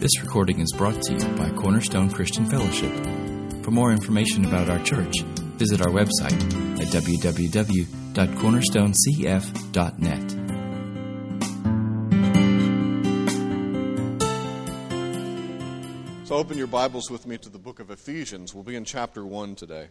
This recording is brought to you by Cornerstone Christian Fellowship. For more information about our church, visit our website at www.cornerstonecf.net. So open your Bibles with me to the book of Ephesians. We'll be in chapter 1 today.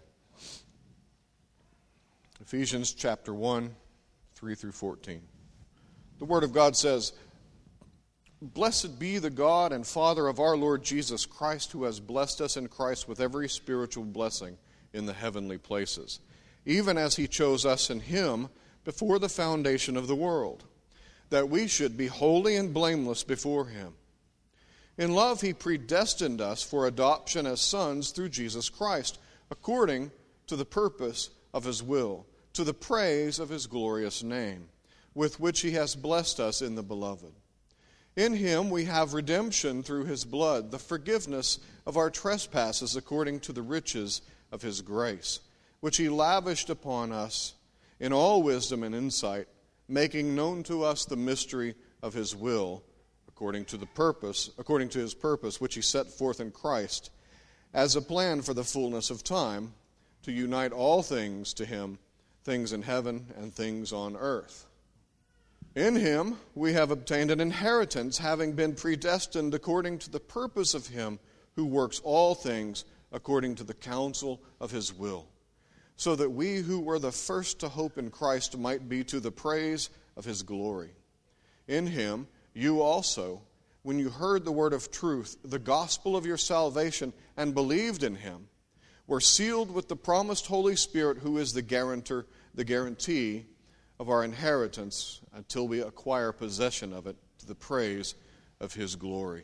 Ephesians chapter 1, 3 through 14. The Word of God says, "Blessed be the God and Father of our Lord Jesus Christ, who has blessed us in Christ with every spiritual blessing in the heavenly places, even as He chose us in Him before the foundation of the world, that we should be holy and blameless before Him. In love He predestined us for adoption as sons through Jesus Christ, according to the purpose of His will, to the praise of His glorious name, with which He has blessed us in the Beloved. In Him we have redemption through His blood, the forgiveness of our trespasses according to the riches of His grace, which He lavished upon us in all wisdom and insight, making known to us the mystery of His will, according to His purpose, which He set forth in Christ, as a plan for the fullness of time, to unite all things to Him, things in heaven and things on earth. In Him we have obtained an inheritance, having been predestined according to the purpose of Him who works all things according to the counsel of His will, so that we who were the first to hope in Christ might be to the praise of His glory. In Him you also, when you heard the word of truth, the gospel of your salvation, and believed in Him, were sealed with the promised Holy Spirit, who is the guarantee of our inheritance until we acquire possession of it, to the praise of His glory."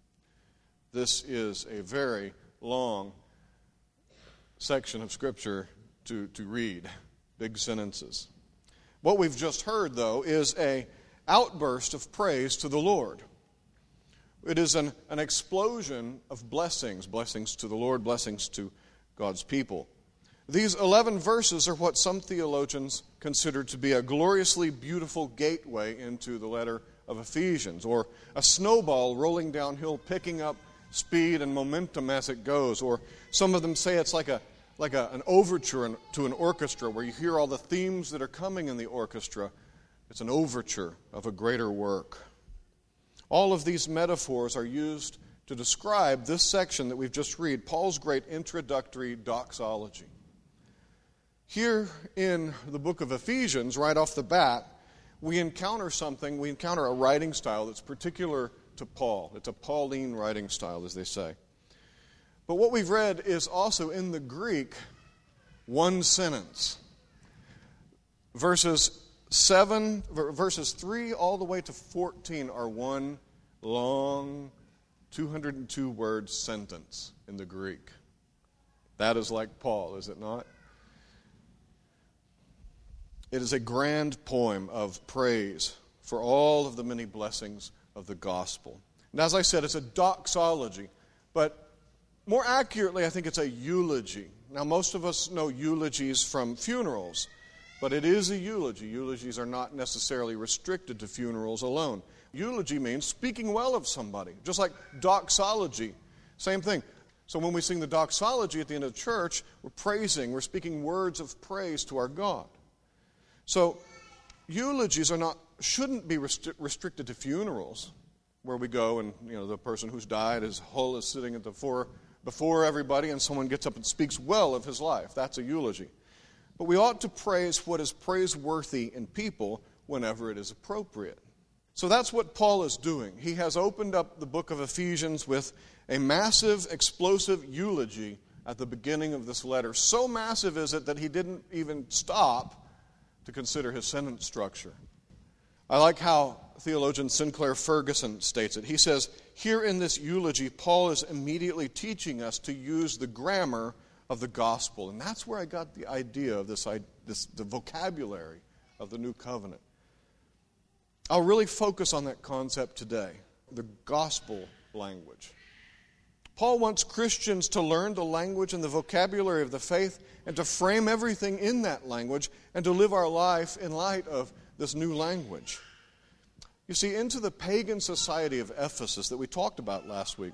This is a very long section of Scripture to read, big sentences. What we've just heard, though, is an outburst of praise to the Lord. It is an explosion of blessings to the Lord, blessings to God's people. These 11 verses are what some theologians consider to be a gloriously beautiful gateway into the letter of Ephesians, or a snowball rolling downhill, picking up speed and momentum as it goes. Or some of them say it's like an overture to an orchestra, where you hear all the themes that are coming in the orchestra. It's an overture of a greater work. All of these metaphors are used to describe this section that we've just read, Paul's great introductory doxology. Here in the book of Ephesians, right off the bat, we encounter a writing style that's particular to Paul. It's a Pauline writing style, as they say. But what we've read is also in the Greek one sentence. Verses 3 all the way to 14 are one long 202-word sentence in the Greek. That is like Paul, is it not? It is a grand poem of praise for all of the many blessings of the gospel. And as I said, it's a doxology, but more accurately, I think it's a eulogy. Now, most of us know eulogies from funerals, but it is a eulogy. Eulogies are not necessarily restricted to funerals alone. Eulogy means speaking well of somebody, just like doxology, same thing. So when we sing the doxology at the end of church, we're speaking words of praise to our God. So eulogies shouldn't be restricted to funerals, where we go and the person who's died, his hull is sitting at before everybody, and someone gets up and speaks well of his life. That's a eulogy. But we ought to praise what is praiseworthy in people whenever it is appropriate. So that's what Paul is doing. He has opened up the book of Ephesians with a massive, explosive eulogy at the beginning of this letter. So massive is it that he didn't even stop to consider his sentence structure. I like how theologian Sinclair Ferguson states it. He says, here in this eulogy, Paul is immediately teaching us to use the grammar of the gospel. And that's where I got the idea of the vocabulary of the new covenant. I'll really focus on that concept today, the gospel language. Paul wants Christians to learn the language and the vocabulary of the faith and to frame everything in that language and to live our life in light of this new language. You see, into the pagan society of Ephesus that we talked about last week,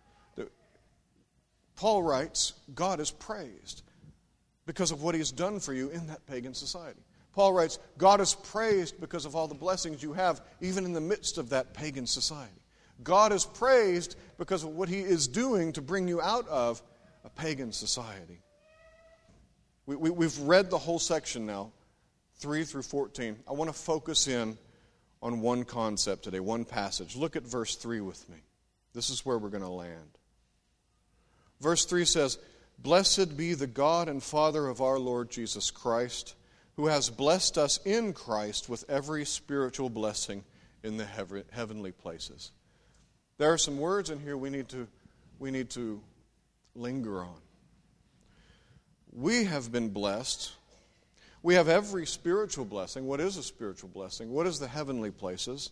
Paul writes, God is praised because of what He's done for you in that pagan society. Paul writes, God is praised because of all the blessings you have, even in the midst of that pagan society. God is praised because of what He is doing to bring you out of a pagan society. We've read the whole section now, 3 through 14. I want to focus in on one concept today, one passage. Look at verse 3 with me. This is where we're going to land. Verse 3 says, "Blessed be the God and Father of our Lord Jesus Christ, who has blessed us in Christ with every spiritual blessing in the heavenly places." There are some words in here we need to linger on. We have been blessed. We have every spiritual blessing. What is a spiritual blessing? What is the heavenly places?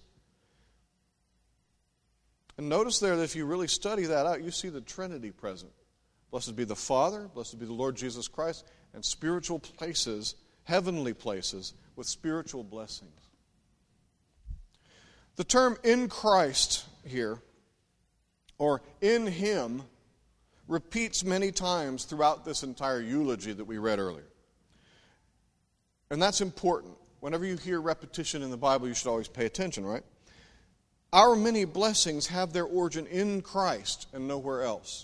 And notice there that if you really study that out, you see the Trinity present. Blessed be the Father, blessed be the Lord Jesus Christ, and spiritual places, heavenly places, with spiritual blessings. The term "in Christ" here, or "in Him," repeats many times throughout this entire eulogy that we read earlier. And that's important. Whenever you hear repetition in the Bible, you should always pay attention, right? Our many blessings have their origin in Christ and nowhere else.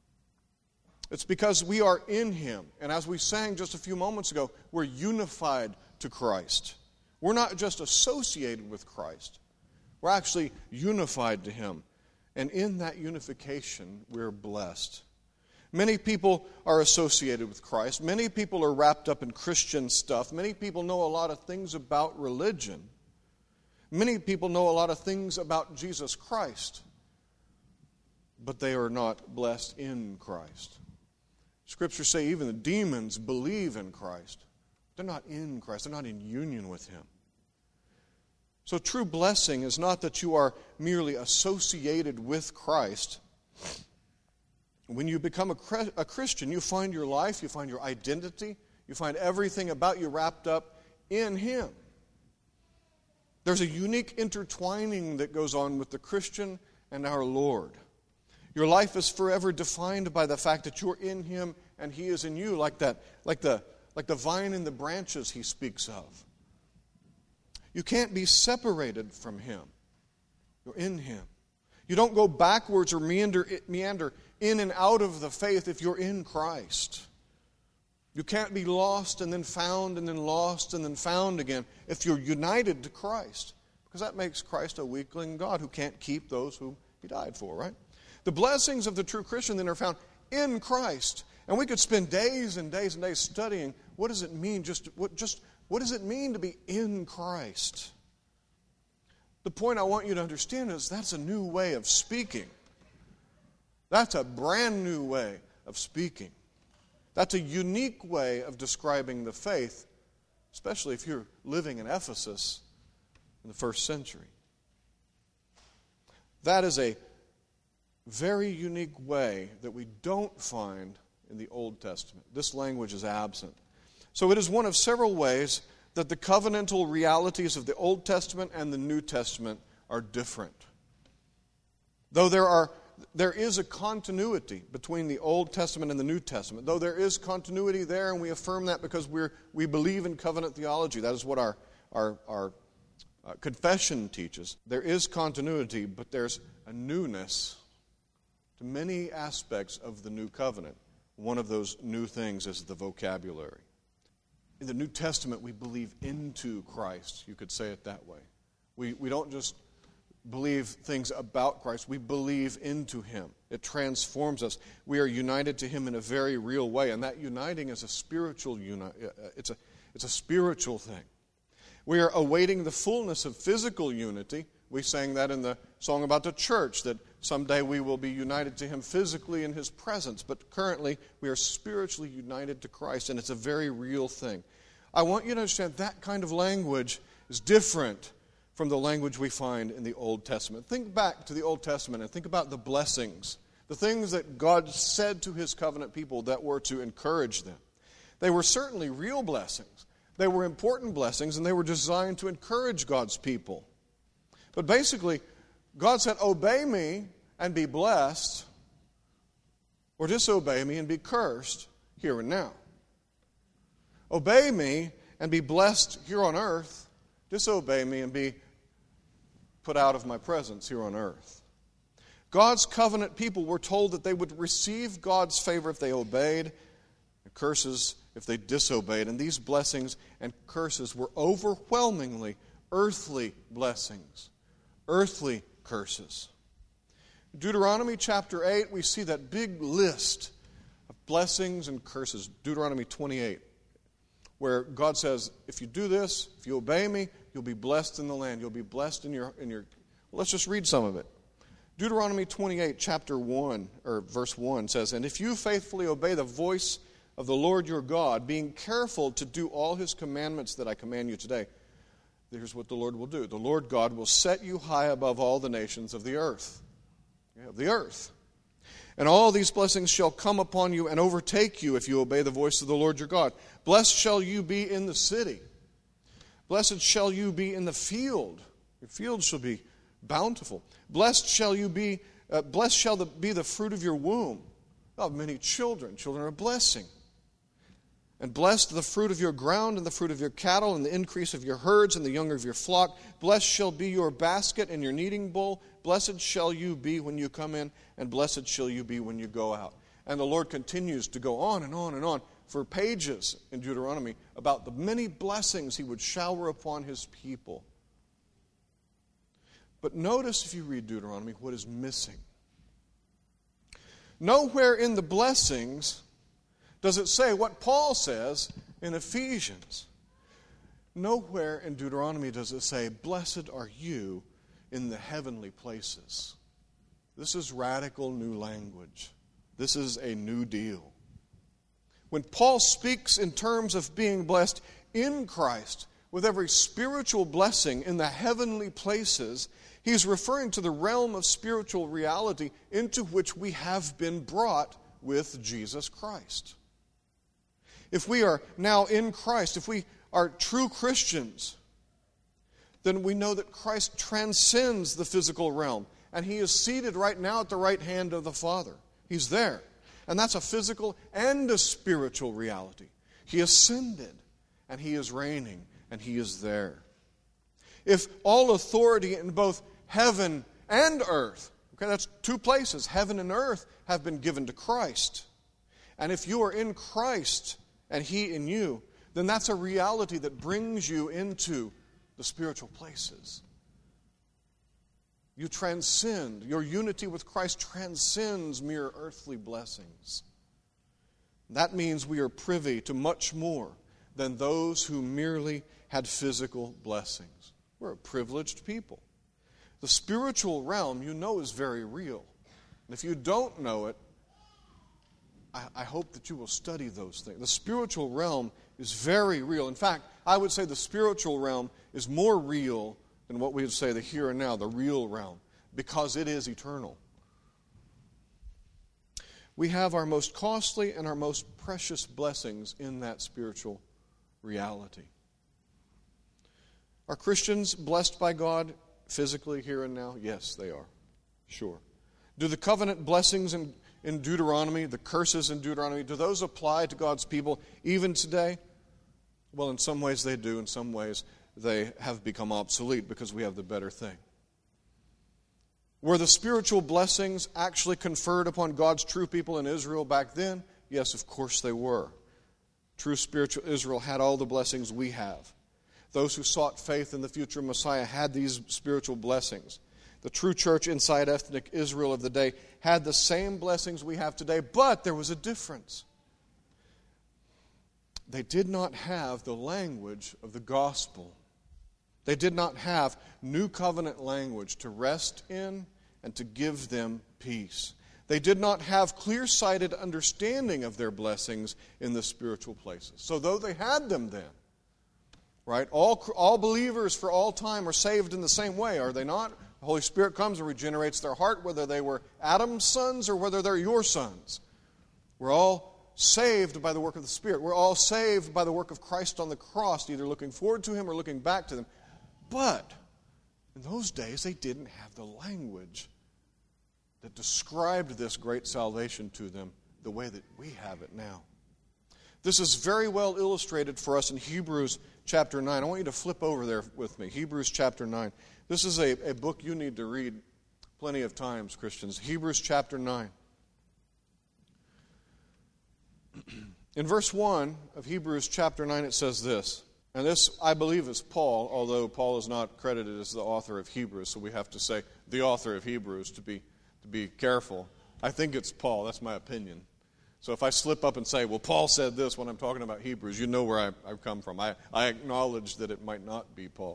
It's because we are in Him. And as we sang just a few moments ago, we're unified to Christ. We're not just associated with Christ. We're actually unified to Him. And in that unification, we're blessed. Many people are associated with Christ. Many people are wrapped up in Christian stuff. Many people know a lot of things about religion. Many people know a lot of things about Jesus Christ. But they are not blessed in Christ. Scriptures say even the demons believe in Christ. They're not in Christ. They're not in union with Him. So true blessing is not that you are merely associated with Christ. When you become a Christian, you find your life, you find your identity, you find everything about you wrapped up in Him. There's a unique intertwining that goes on with the Christian and our Lord. Your life is forever defined by the fact that you're in Him and He is in you, like the vine and the branches He speaks of. You can't be separated from Him. You're in Him. You don't go backwards or meander in and out of the faith if you're in Christ. You can't be lost and then found and then lost and then found again if you're united to Christ. Because that makes Christ a weakling God who can't keep those whom He died for, right? The blessings of the true Christian then are found in Christ. And we could spend days and days and days studying what does it mean what does it mean to be in Christ? The point I want you to understand is that's a new way of speaking. That's a brand new way of speaking. That's a unique way of describing the faith, especially if you're living in Ephesus in the first century. That is a very unique way that we don't find in the Old Testament. This language is absent. So it is one of several ways that the covenantal realities of the Old Testament and the New Testament are different. Though there is a continuity between the Old Testament and the New Testament. Though there is continuity there, and we affirm that because we believe in covenant theology. That is what our confession teaches. There is continuity, but there's a newness to many aspects of the new covenant. One of those new things is the vocabulary. In the New Testament, we believe into Christ. You could say it that way. We don't just believe things about Christ. We believe into Him. It transforms us. We are united to Him in a very real way, and that uniting is a spiritual it's a spiritual thing. We are awaiting the fullness of physical unity. We sang that in the song about the church, that someday we will be united to Him physically in His presence. But currently, we are spiritually united to Christ, and it's a very real thing. I want you to understand that kind of language is different from the language we find in the Old Testament. Think back to the Old Testament and think about the blessings, the things that God said to His covenant people that were to encourage them. They were certainly real blessings. They were important blessings, and they were designed to encourage God's people. But basically, God said, obey me and be blessed, or disobey me and be cursed here and now. Obey me and be blessed here on earth, disobey me and be put out of my presence here on earth. God's covenant people were told that they would receive God's favor if they obeyed, and curses if they disobeyed. And these blessings and curses were overwhelmingly earthly blessings, earthly curses. In Deuteronomy chapter 8, we see that big list of blessings and curses. Deuteronomy 28, where God says, if you do this, if you obey me, you'll be blessed in the land. You'll be blessed in your. Well, let's just read some of it. Deuteronomy 28, chapter 1, or verse 1 says, and if you faithfully obey the voice of the Lord your God, being careful to do all his commandments that I command you today, here's what the Lord will do. The Lord God will set you high above all the nations of the earth. And all these blessings shall come upon you and overtake you if you obey the voice of the Lord your God. Blessed shall you be in the city. Blessed shall you be in the field. Your field shall be bountiful. Blessed shall be the fruit of your womb. You have many children. Children are a blessing. And blessed the fruit of your ground and the fruit of your cattle and the increase of your herds and the young of your flock. Blessed shall be your basket and your kneading bowl. Blessed shall you be when you come in, and blessed shall you be when you go out. And the Lord continues to go on and on and on for pages in Deuteronomy about the many blessings he would shower upon his people. But notice, if you read Deuteronomy, what is missing. Nowhere in the blessings does it say what Paul says in Ephesians. Nowhere in Deuteronomy does it say, blessed are you in the heavenly places. This is radical new language. This is a new deal. When Paul speaks in terms of being blessed in Christ with every spiritual blessing in the heavenly places, he's referring to the realm of spiritual reality into which we have been brought with Jesus Christ. If we are now in Christ, if we are true Christians, then we know that Christ transcends the physical realm. And he is seated right now at the right hand of the Father. He's there. And that's a physical and a spiritual reality. He ascended, and he is reigning, and he is there. If all authority in both heaven and earth, okay, that's two places, heaven and earth, have been given to Christ. And if you are in Christ and he in you, then that's a reality that brings you into the spiritual places. You transcend. Your unity with Christ transcends mere earthly blessings. That means we are privy to much more than those who merely had physical blessings. We're a privileged people. The spiritual realm, you know, is very real. And if you don't know it, I hope that you will study those things. The spiritual realm is very real. In fact, I would say the spiritual realm is more real than what we would say the here and now, the real realm, because it is eternal. We have our most costly and our most precious blessings in that spiritual reality. Are Christians blessed by God physically here and now? Yes, they are. Sure. Do the covenant blessings in Deuteronomy, the curses in Deuteronomy, do those apply to God's people even today? Well, in some ways they do. In some ways they have become obsolete because we have the better thing. Were the spiritual blessings actually conferred upon God's true people in Israel back then? Yes, of course they were. True spiritual Israel had all the blessings we have. Those who sought faith in the future Messiah had these spiritual blessings. The true church inside ethnic Israel of the day had the same blessings we have today, but there was a difference. They did not have the language of the gospel. They did not have new covenant language to rest in and to give them peace. They did not have clear-sighted understanding of their blessings in the spiritual places. So though they had them then, right, all believers for all time are saved in the same way, are they not? The Holy Spirit comes and regenerates their heart, whether they were Adam's sons or whether they're your sons. We're all saved by the work of the Spirit. We're all saved by the work of Christ on the cross, either looking forward to Him or looking back to Him. But In those days, they didn't have the language that described this great salvation to them the way that we have it now. This is very well illustrated for us in Hebrews chapter 9. I want you to flip over there with me. Hebrews chapter 9. This is a book you need to read plenty of times, Christians. Hebrews chapter 9. In verse 1 of Hebrews chapter 9, it says this. And this, I believe, is Paul, although Paul is not credited as the author of Hebrews, so we have to say the author of Hebrews to be careful. I think it's Paul. That's my opinion. So if I slip up and say, well, Paul said this when I'm talking about Hebrews, you know where I've come from. I acknowledge that it might not be Paul.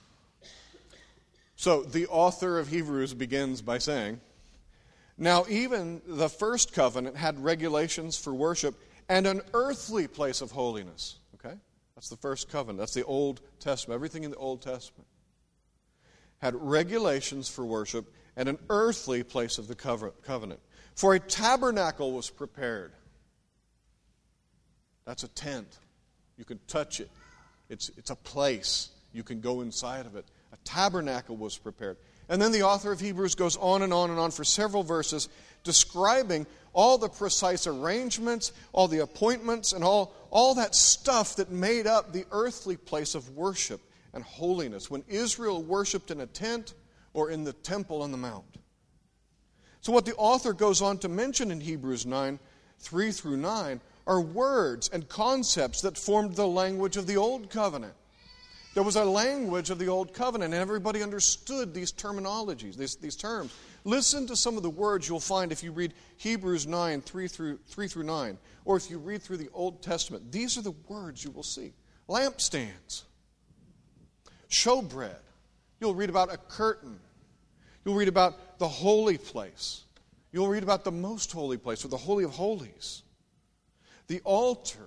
So the author of Hebrews begins by saying, now even the first covenant had regulations for worship and an earthly place of holiness. Okay? That's the first covenant. That's the Old Testament. Everything in the Old Testament had regulations for worship and an earthly place of the covenant. For a tabernacle was prepared. That's a tent. You can touch it. It's a place. You can go inside of it. A tabernacle was prepared. And then the author of Hebrews goes on and on and on for several verses describing all the precise arrangements, all the appointments, and all that stuff that made up the earthly place of worship and holiness when Israel worshipped in a tent or in the temple on the mount. So what the author goes on to mention in Hebrews 9, 3 through 9, are words and concepts that formed the language of the Old Covenant. There was a language of the Old Covenant, and everybody understood these terminologies, these terms. Listen to some of the words you'll find if you read Hebrews 9, 3 through 9, or if you read through the Old Testament. These are the words you will see. Lampstands. Showbread. You'll read about a curtain. You'll read about the holy place. You'll read about the most holy place, or the Holy of Holies. The altar.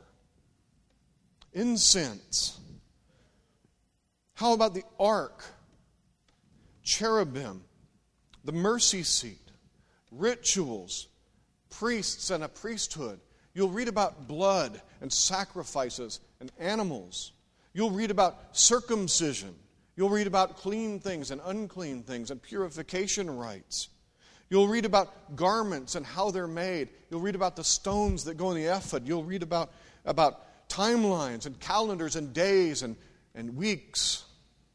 Incense. How about the ark? Cherubim. The mercy seat. Rituals. Priests and a priesthood. You'll read about blood and sacrifices and animals. You'll read about circumcision. You'll read about clean things and unclean things and purification rites. You'll read about garments and how they're made. You'll read about the stones that go in the ephod. You'll read about timelines and calendars and days and weeks.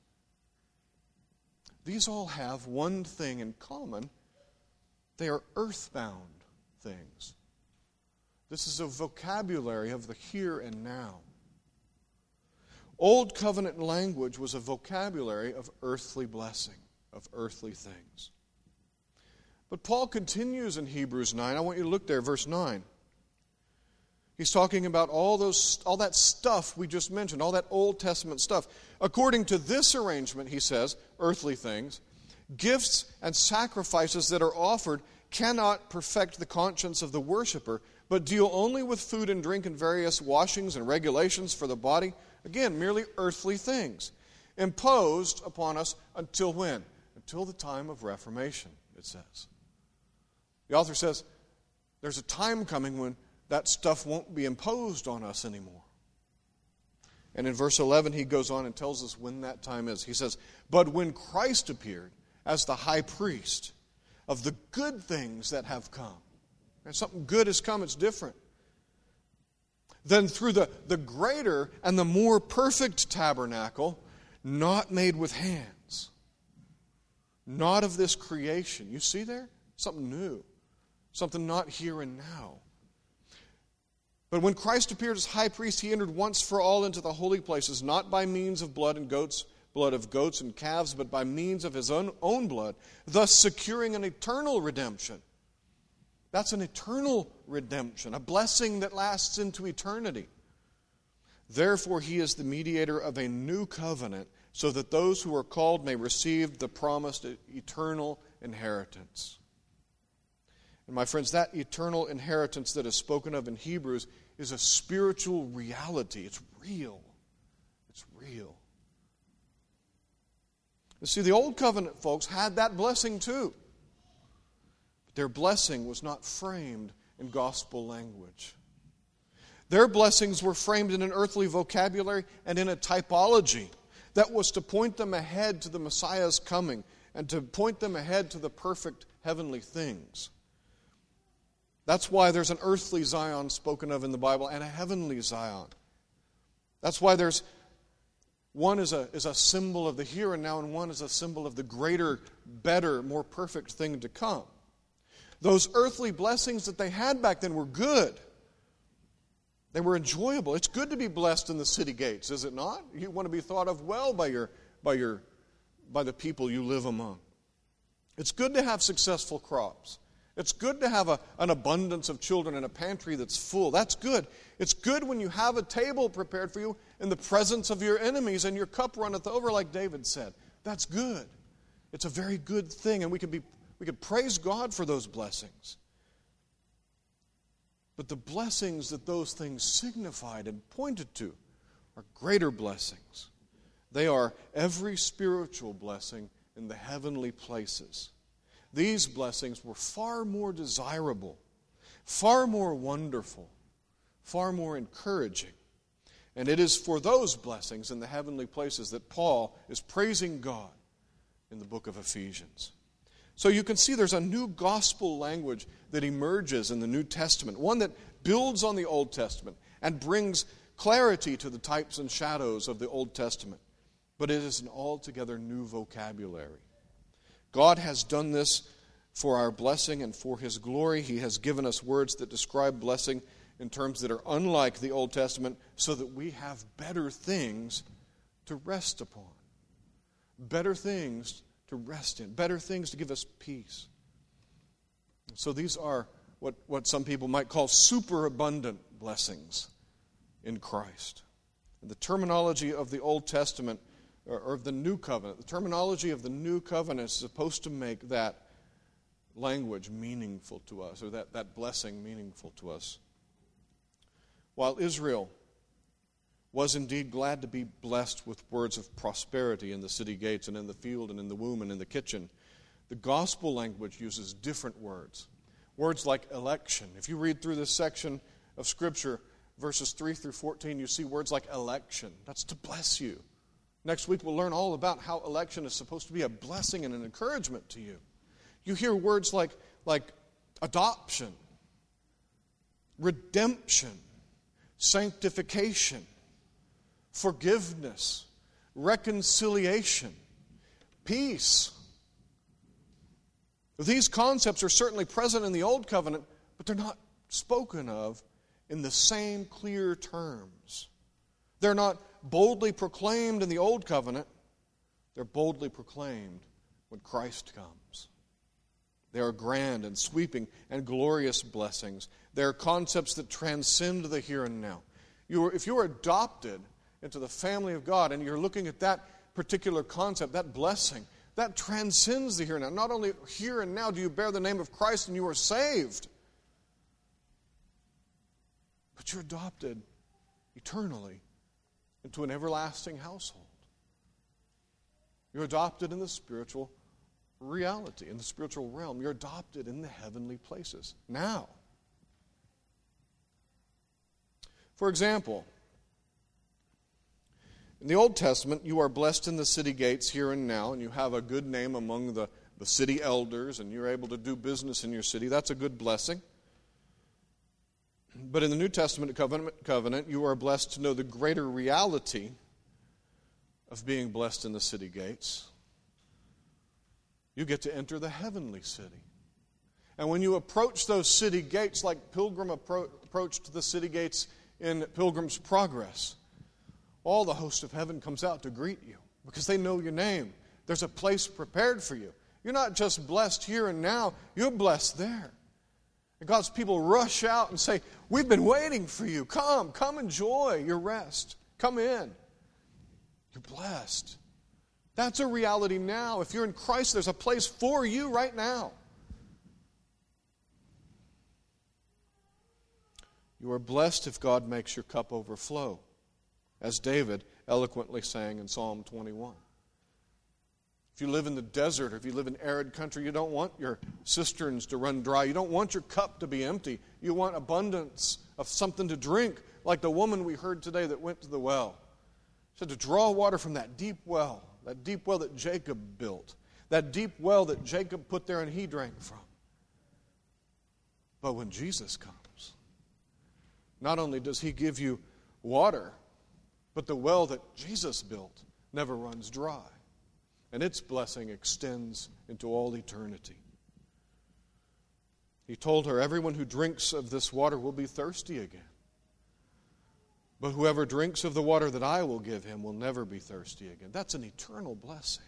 These all have one thing in common. They are earthbound things. This is a vocabulary of the here and now. Old covenant language was a vocabulary of earthly blessing, of earthly things. But Paul continues in Hebrews 9. I want you to look there, verse 9. He's talking about all that stuff we just mentioned, all that Old Testament stuff. According to this arrangement, he says, earthly things, gifts and sacrifices that are offered cannot perfect the conscience of the worshiper, but deal only with food and drink and various washings and regulations for the body. Again, merely earthly things, imposed upon us until when? Until the time of Reformation, it says. The author says there's a time coming when that stuff won't be imposed on us anymore. And in verse 11, he goes on and tells us when that time is. He says, but when Christ appeared as the high priest of the good things that have come. And something good has come, it's different. Then through the greater and the more perfect tabernacle, not made with hands, not of this creation. You see there? Something new. Something not here and now. But when Christ appeared as high priest, he entered once for all into the holy places, not by means of blood of goats and calves, but by means of his own blood, thus securing an eternal redemption. That's an eternal redemption, a blessing that lasts into eternity. Therefore, he is the mediator of a new covenant, so that those who are called may receive the promised eternal inheritance. And my friends, that eternal inheritance that is spoken of in Hebrews is a spiritual reality. It's real. It's real. You see, the Old Covenant folks had that blessing too. Their blessing was not framed in gospel language. Their blessings were framed in an earthly vocabulary and in a typology that was to point them ahead to the Messiah's coming and to point them ahead to the perfect heavenly things. That's why there's an earthly Zion spoken of in the Bible and a heavenly Zion. That's why there's one is a symbol of the here and now, and one is a symbol of the greater, better, more perfect thing to come. Those earthly blessings that they had back then were good. They were enjoyable. It's good to be blessed in the city gates, is it not? You want to be thought of well by the people you live among. It's good to have successful crops. It's good to have an abundance of children and a pantry that's full. That's good. It's good when you have a table prepared for you in the presence of your enemies and your cup runneth over, like David said. That's good. It's a very good thing, and we could praise God for those blessings. But the blessings that those things signified and pointed to are greater blessings. They are every spiritual blessing in the heavenly places. These blessings were far more desirable, far more wonderful, far more encouraging. And it is for those blessings in the heavenly places that Paul is praising God in the book of Ephesians. So you can see there's a new gospel language that emerges in the New Testament, one that builds on the Old Testament and brings clarity to the types and shadows of the Old Testament. But it is an altogether new vocabulary. God has done this for our blessing and for His glory. He has given us words that describe blessing in terms that are unlike the Old Testament so that we have better things to rest upon. Better things to rest in. Better things to give us peace. So these are what some people might call superabundant blessings in Christ. And the terminology of the Old Testament or of the New Covenant, the terminology of the New Covenant is supposed to make that language meaningful to us, or that blessing meaningful to us. While Israel was indeed glad to be blessed with words of prosperity in the city gates and in the field and in the womb and in the kitchen, the gospel language uses different words. Words like election. If you read through this section of Scripture, verses 3 through 14, you see words like election. That's to bless you. Next week we'll learn all about how election is supposed to be a blessing and an encouragement to you. You hear words like adoption, redemption, sanctification, forgiveness, reconciliation, peace. These concepts are certainly present in the Old Covenant, but they're not spoken of in the same clear terms. They're not boldly proclaimed in the Old Covenant. They're boldly proclaimed when Christ comes. They are grand and sweeping and glorious blessings. They are concepts that transcend the here and now. If you're adopted into the family of God and you're looking at that particular concept, that blessing, that transcends the here and now. Not only here and now do you bear the name of Christ and you are saved, but you're adopted eternally into an everlasting household. You're adopted in the spiritual reality, in the spiritual realm. You're adopted in the heavenly places now. For example, in the Old Testament, you are blessed in the city gates here and now, and you have a good name among the city elders, and you're able to do business in your city. That's a good blessing. But in the New Testament covenant, you are blessed to know the greater reality of being blessed in the city gates. You get to enter the heavenly city. And when you approach those city gates like Pilgrim approached the city gates in Pilgrim's Progress, all the host of heaven comes out to greet you because they know your name. There's a place prepared for you. You're not just blessed here and now, you're blessed there. And God's people rush out and say, we've been waiting for you. Come enjoy your rest. Come in. You're blessed. That's a reality now. If you're in Christ, there's a place for you right now. You are blessed if God makes your cup overflow, as David eloquently sang in Psalm 21. If you live in the desert or if you live in arid country, you don't want your cisterns to run dry. You don't want your cup to be empty. You want abundance of something to drink, like the woman we heard today that went to the well. said to draw water from that deep well that Jacob built, that deep well that Jacob put there and he drank from. But when Jesus comes, not only does he give you water, but the well that Jesus built never runs dry, and its blessing extends into all eternity. He told her, everyone who drinks of this water will be thirsty again. But whoever drinks of the water that I will give him will never be thirsty again. That's an eternal blessing.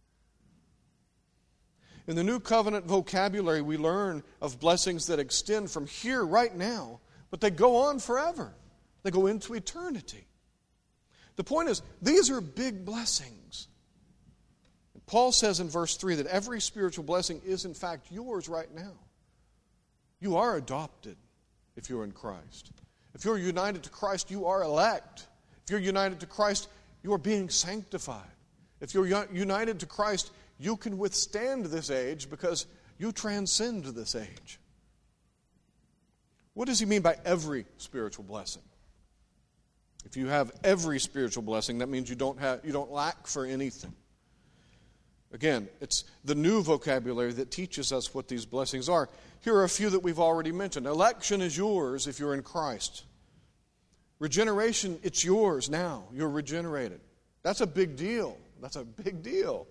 In the New Covenant vocabulary, we learn of blessings that extend from here right now, but they go on forever. They go into eternity. The point is, these are big blessings. And Paul says in verse 3 that every spiritual blessing is in fact yours right now. You are adopted if you're in Christ. If you're united to Christ, you are elect. If you're united to Christ, you are being sanctified. If you're united to Christ, you can withstand this age because you transcend this age. What does he mean by every spiritual blessing? If you have every spiritual blessing, that means you don't lack for anything. Again, it's the new vocabulary that teaches us what these blessings are. Here are a few that we've already mentioned. Election is yours if you're in Christ. Regeneration, it's yours now. You're regenerated. That's a big deal. That's a big deal.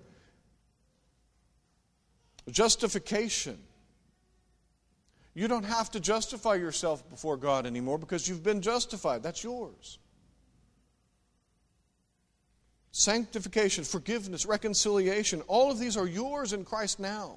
Justification. You don't have to justify yourself before God anymore because you've been justified. That's yours. Sanctification, forgiveness, reconciliation, all of these are yours in Christ now.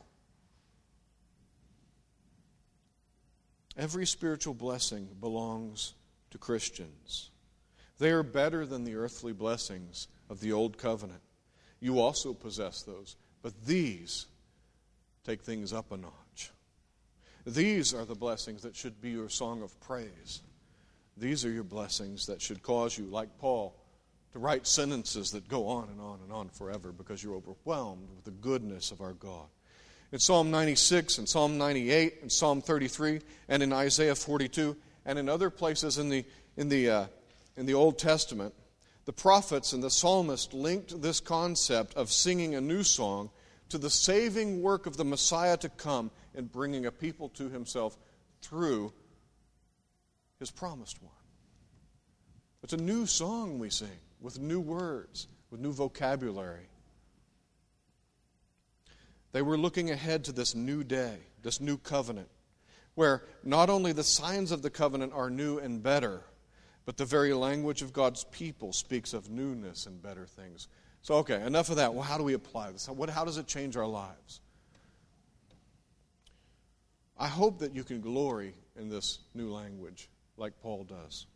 Every spiritual blessing belongs to Christians. They are better than the earthly blessings of the old covenant. You also possess those, but these take things up a notch. These are the blessings that should be your song of praise. These are your blessings that should cause you, like Paul, to write sentences that go on and on and on forever because you're overwhelmed with the goodness of our God. In Psalm 96 and Psalm 98 and Psalm 33 and in Isaiah 42 and in other places in the Old Testament, the prophets and the psalmist linked this concept of singing a new song to the saving work of the Messiah to come and bringing a people to himself through his promised one. It's a new song we sing with new words, with new vocabulary. They were looking ahead to this new day, this new covenant, where not only the signs of the covenant are new and better, but the very language of God's people speaks of newness and better things. So, okay, enough of that. Well, how do we apply this? How does it change our lives? I hope that you can glory in this new language like Paul does.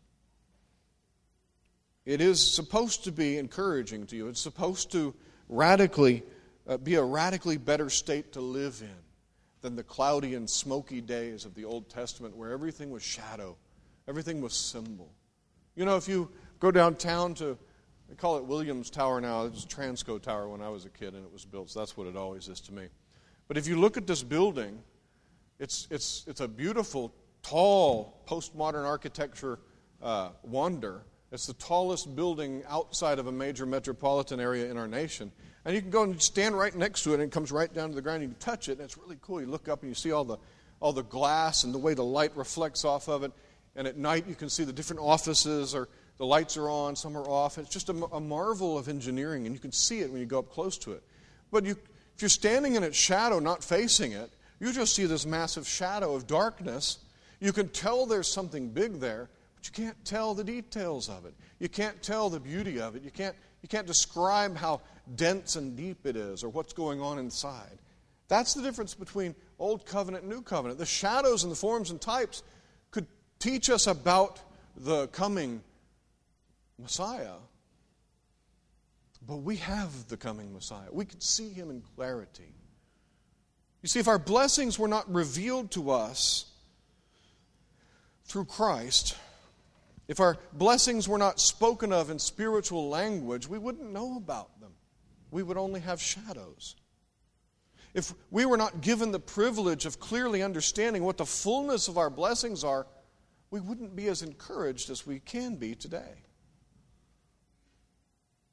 It is supposed to be encouraging to you. It's supposed to be a radically better state to live in than the cloudy and smoky days of the Old Testament where everything was shadow, everything was symbol. You know, if you go downtown to, they call it Williams Tower now, it was Transco Tower when I was a kid and it was built, so that's what it always is to me. But if you look at this building, it's a beautiful, tall, postmodern architecture wonder. It's the tallest building outside of a major metropolitan area in our nation. And you can go and stand right next to it, and it comes right down to the ground. You can touch it, and it's really cool. You look up, and you see all the glass and the way the light reflects off of it. And at night, you can see the different offices, or the lights are on, some are off. It's just a marvel of engineering, and you can see it when you go up close to it. But if you're standing in its shadow, not facing it, you just see this massive shadow of darkness. You can tell there's something big there, but you can't tell the details of it. You can't tell the beauty of it. You can't describe how dense and deep it is or what's going on inside. That's the difference between Old Covenant and New Covenant. The shadows and the forms and types could teach us about the coming Messiah, but we have the coming Messiah. We could see him in clarity. You see, if our blessings were not revealed to us through Christ, if our blessings were not spoken of in spiritual language, we wouldn't know about them. We would only have shadows. If we were not given the privilege of clearly understanding what the fullness of our blessings are, we wouldn't be as encouraged as we can be today.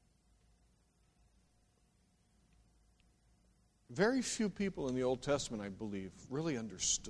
very few people in the Old Testament, I believe, really understood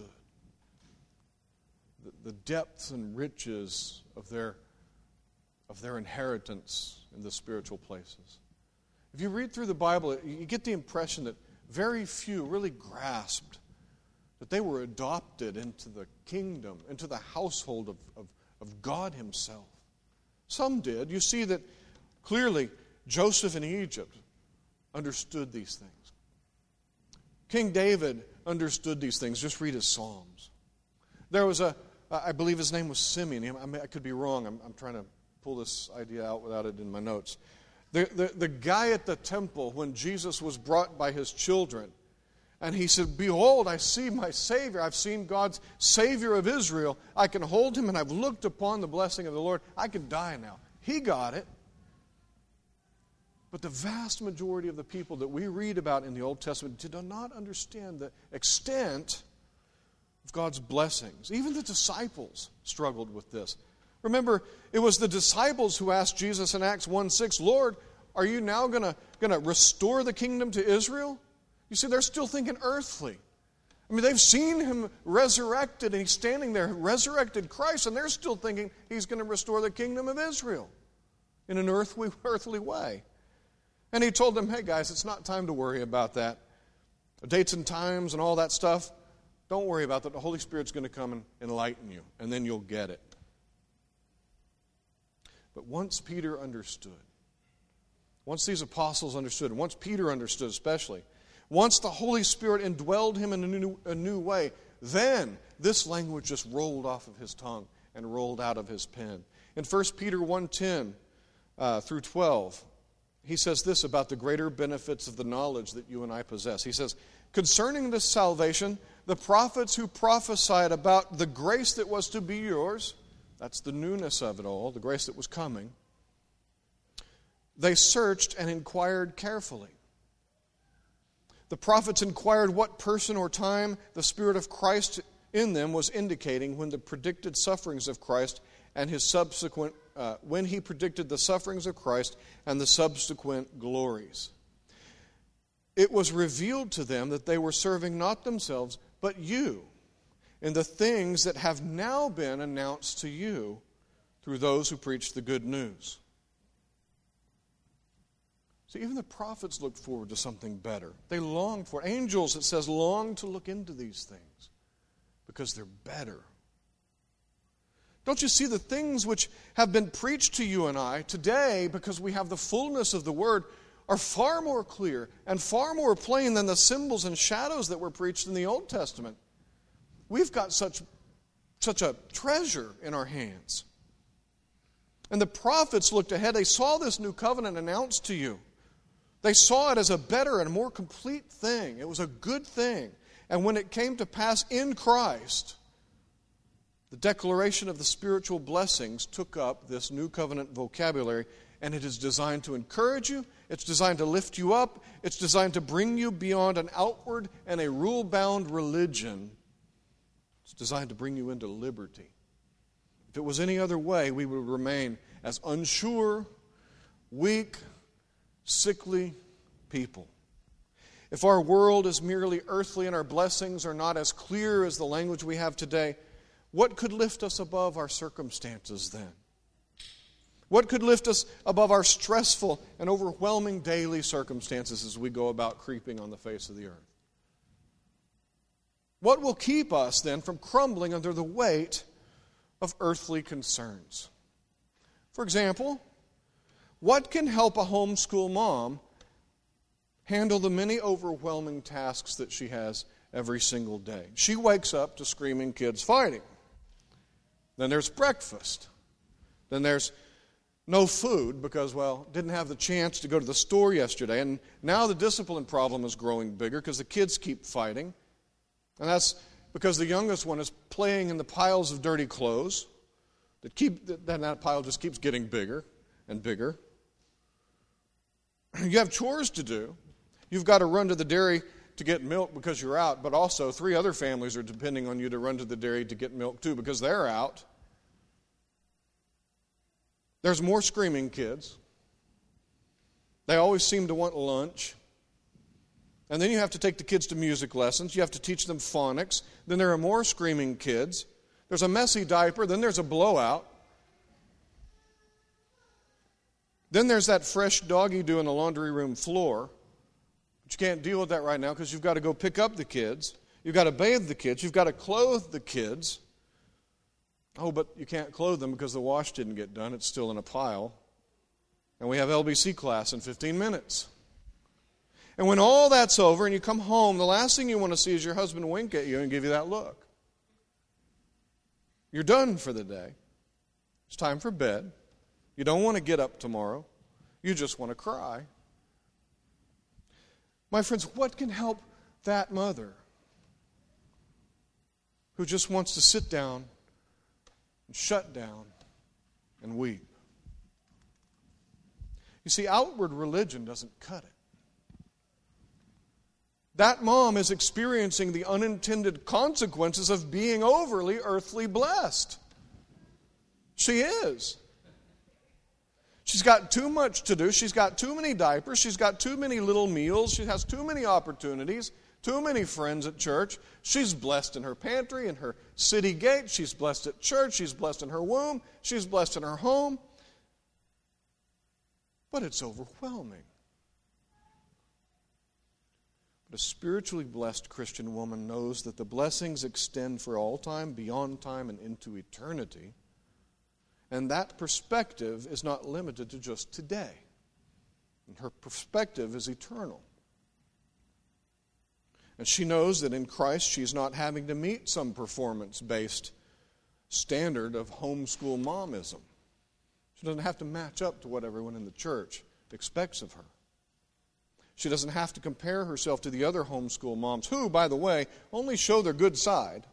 the depths and riches of their inheritance in the spiritual places. If you read through the Bible, you get the impression that very few really grasped that they were adopted into the kingdom, into the household of God Himself. Some did. You see that clearly Joseph in Egypt understood these things. King David understood these things. Just read his Psalms. There was I believe his name was Simeon. I could be wrong. I'm trying to pull this idea out without it in my notes. The guy at the temple when Jesus was brought by his children, and he said, "Behold, I see my Savior. I've seen God's Savior of Israel. I can hold Him, and I've looked upon the blessing of the Lord. I can die now." He got it. But the vast majority of the people that we read about in the Old Testament did not understand the extent of God's blessings. Even the disciples struggled with this. Remember, it was the disciples who asked Jesus in Acts 1:6, "Lord, are you now going to restore the kingdom to Israel?" You see, they're still thinking earthly. I mean, they've seen Him resurrected, and He's standing there, resurrected Christ, and they're still thinking He's going to restore the kingdom of Israel in an earthly way. And He told them, "Hey guys, it's not time to worry about that. The dates and times and all that stuff, don't worry about that. The Holy Spirit's going to come and enlighten you, and then you'll get it." But once Peter understood, once these apostles understood, and once Peter understood especially, once the Holy Spirit indwelled him in a new way, then this language just rolled off of his tongue and rolled out of his pen. In 1 Peter 1:10 through 12, he says this about the greater benefits of the knowledge that you and I possess. He says, "Concerning this salvation, the prophets who prophesied about the grace that was to be yours," that's the newness of it all, the grace that was coming, "they searched and inquired carefully." The prophets inquired what person or time the Spirit of Christ in them was indicating when the predicted sufferings of Christ and His subsequent, when He predicted the sufferings of Christ and the subsequent glories. It was revealed to them that they were serving not themselves, but you, in the things that have now been announced to you through those who preach the good news. See, even the prophets looked forward to something better. They longed for it. Angels, it says, long to look into these things because they're better. Don't you see the things which have been preached to you and I today, because we have the fullness of the Word, are far more clear and far more plain than the symbols and shadows that were preached in the Old Testament. We've got such a treasure in our hands. And the prophets looked ahead. They saw this new covenant announced to you. They saw it as a better and more complete thing. It was a good thing. And when it came to pass in Christ, the declaration of the spiritual blessings took up this new covenant vocabulary, and it is designed to encourage you. It's designed to lift you up. It's designed to bring you beyond an outward and a rule-bound religion. It's designed to bring you into liberty. If it was any other way, we would remain as unsure, weak, sickly people. If our world is merely earthly and our blessings are not as clear as the language we have today, what could lift us above our circumstances then? What could lift us above our stressful and overwhelming daily circumstances as we go about creeping on the face of the earth? What will keep us then from crumbling under the weight of earthly concerns? For example, what can help a homeschool mom handle the many overwhelming tasks that she has every single day? She wakes up to screaming kids fighting. Then there's breakfast. Then there's no food because, didn't have the chance to go to the store yesterday. And now the discipline problem is growing bigger because the kids keep fighting. And that's because the youngest one is playing in the piles of dirty clothes. That pile just keeps getting bigger and bigger. You have chores to do. You've got to run to the dairy to get milk because you're out, but also 3 other families are depending on you to run to the dairy to get milk too because they're out. There's more screaming kids. They always seem to want lunch. And then you have to take the kids to music lessons. You have to teach them phonics. Then there are more screaming kids. There's a messy diaper. Then there's a blowout. Then there's that fresh doggy do in the laundry room floor. But you can't deal with that right now because you've got to go pick up the kids. You've got to bathe the kids. You've got to clothe the kids. Oh, but you can't clothe them because the wash didn't get done. It's still in a pile. And we have LBC class in 15 minutes. And when all that's over and you come home, the last thing you want to see is your husband wink at you and give you that look. You're done for the day. It's time for bed. You don't want to get up tomorrow. You just want to cry. My friends, what can help that mother who just wants to sit down and shut down and weep? You see, outward religion doesn't cut it. That mom is experiencing the unintended consequences of being overly earthly blessed. She is. She's got too much to do. She's got too many diapers. She's got too many little meals. She has too many opportunities, too many friends at church. She's blessed in her pantry, in her city gate. She's blessed at church. She's blessed in her womb. She's blessed in her home. But it's overwhelming. But a spiritually blessed Christian woman knows that the blessings extend for all time, beyond time, and into eternity. And that perspective is not limited to just today. And her perspective is eternal. And she knows that in Christ she's not having to meet some performance-based standard of homeschool momism. She doesn't have to match up to what everyone in the church expects of her. She doesn't have to compare herself to the other homeschool moms who, by the way, only show their good side.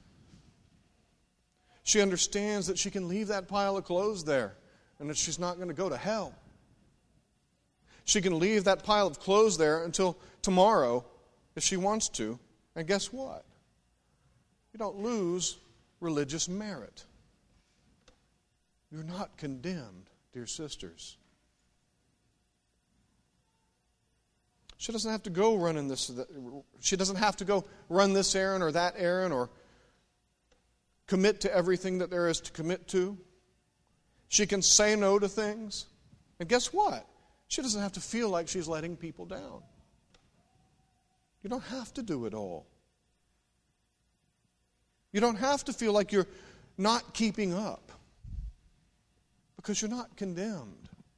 She understands that she can leave that pile of clothes there and that she's not going to go to hell. She can leave that pile of clothes there until tomorrow if she wants to. And guess what? You don't lose religious merit. You're not condemned, dear sisters. She doesn't have to go running this. She doesn't have to go run this errand or that errand or commit to everything that there is to commit to. She can say no to things. And guess what? She doesn't have to feel like she's letting people down. You don't have to do it all. You don't have to feel like you're not keeping up because you're not condemned.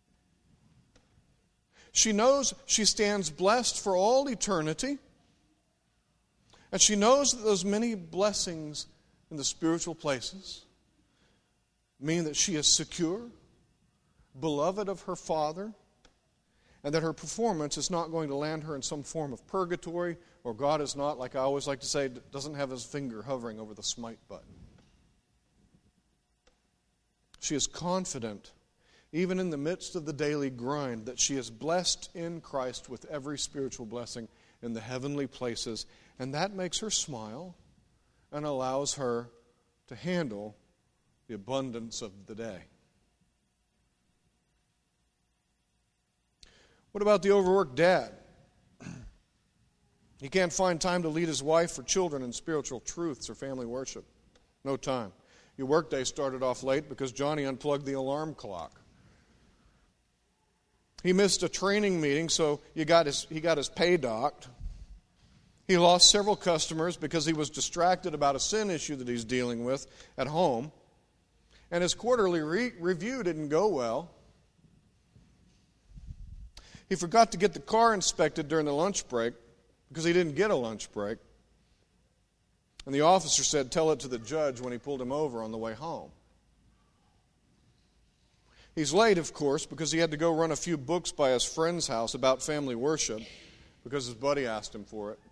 She knows she stands blessed for all eternity. And she knows that those many blessings in the spiritual places mean that she is secure, beloved of her Father, and that her performance is not going to land her in some form of purgatory, or God is not, like I always like to say, doesn't have his finger hovering over the smite button. She is confident, even in the midst of the daily grind, that she is blessed in Christ with every spiritual blessing in the heavenly places. And that makes her smile and allows her to handle the abundance of the day. What about the overworked dad? He can't find time to lead his wife or children in spiritual truths or family worship. No time. Your workday started off late because Johnny unplugged the alarm clock. He missed a training meeting, so he got his pay docked. He lost several customers because he was distracted about a sin issue that he's dealing with at home. And his quarterly review didn't go well. He forgot to get the car inspected during the lunch break because he didn't get a lunch break. And the officer said, "Tell it to the judge," when he pulled him over on the way home. He's late, of course, because he had to go run a few books by his friend's house about family worship because his buddy asked him for it.